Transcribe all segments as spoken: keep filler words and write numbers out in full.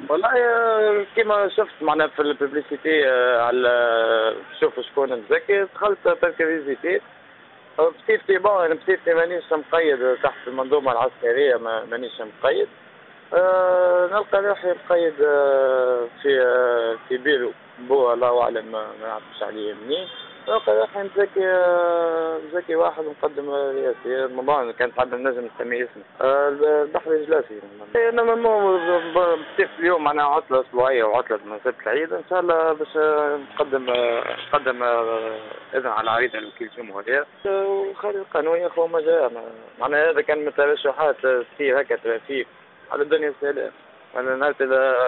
والله آه، كيما شفت معناها في الببليسيتي آه، على شوف شكون مزكي دخلت بالكريزيتي. بصفتي بون انا بصفتي مانيش مقيد تحت المنظومه العسكريه، ما مانيش مقيد. أه نلقى روحي مقيد أه في أه في بيرو بو الله اعلم ما نعرفش عليه منين. نلقى روحي مزكي أه مزكي واحد مقدم رئاسي رمضان كانت عندنا نجم نسميه اسمه أه البحر الجلاسي. انا بصيف اليوم معناها عطله اسبوعيه وعطله مناسبه العيد ان شاء الله باش نقدم أه نقدم أه اذن على عريضه الوكيل الجمهوريه وخارج القانون يا اخو ما جاء معناها هذا كان من الترشحات تصير هكا ترافيك على الدنيا السلام. انا نالت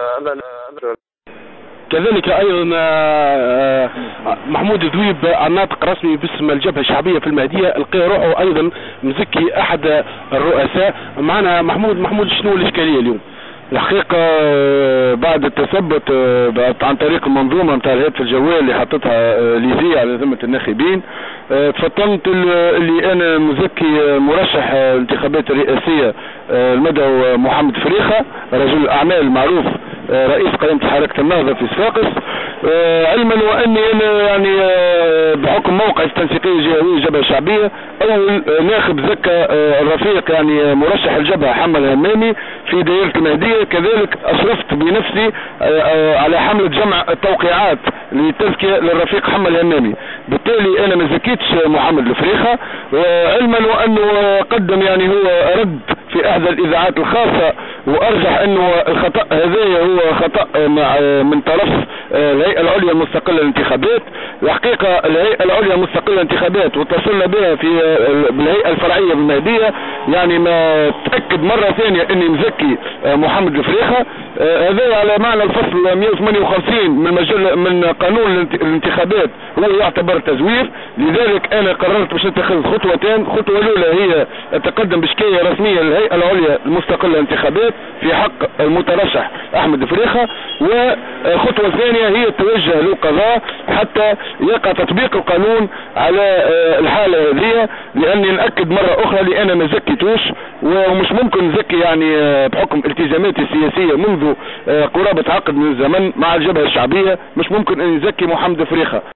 كذلك ايضا محمود ذويب الناطق رسمي باسم الجبهه الشعبيه في المهديه لقى روحه ايضا مزكي احد الرؤساء. معنا محمود محمود شنو الاشكاليه اليوم؟ الحقيقة بعد التثبت عن طريق المنظومة نتاع الهاتف الجوال اللي حطتها ليزية على ذمة الناخبين، تفطنت اللي انا مزكي مرشح الانتخابات الرئاسية المدعو محمد فريخة رجل اعمال معروف رئيس قائمة حركة النهضة في صفاقس، علما واني انا يعني بحكم موقع التنسيقية الجهوية الجبهة الشعبية اول ناخب زكى الرفيق يعني مرشح الجبهة حمل همامي في دائرة المهدية. كذلك اشرفت بنفسي على حملة جمع التوقيعات للتزكية للرفيق حمل همامي، بالتالي انا ما زكيتش محمد الفريخة، علما وانه قدم يعني هو رد في احدى الاذاعات الخاصة وارجح انه الخطأ هذا هو خطأ مع من طرف الهيئة العليا المستقلة للانتخابات. الحقيقة الهيئة العليا المستقلة للانتخابات واتصلنا بها في بالهيئة الفرعية بالمهدية يعني ما تأكد مرة ثانية اني مزكي محمد الفريخة، هذا على معنى الفصل مئة وثمانية وخمسين من مجل من قانون الانتخابات هو يعتبر تزوير. لذلك انا قررت باش نتخذ خطوتين، خطوة الاولى هي التقدم بشكاية رسمية للهيئة العليا المستقلة للانتخابات في حق المترشح احمد فريخة، وخطوة ثانية هي التوجه للقضاء حتى يقع تطبيق القانون على الحالة هذه، لاني نأكد مرة اخرى لأنا ما زكيتوش ومش ممكن نزكي يعني بحكم التزاماتي السياسية منذ قرابة عقد من الزمن مع الجبهة الشعبية، مش ممكن ان نزكي محمد فريخة.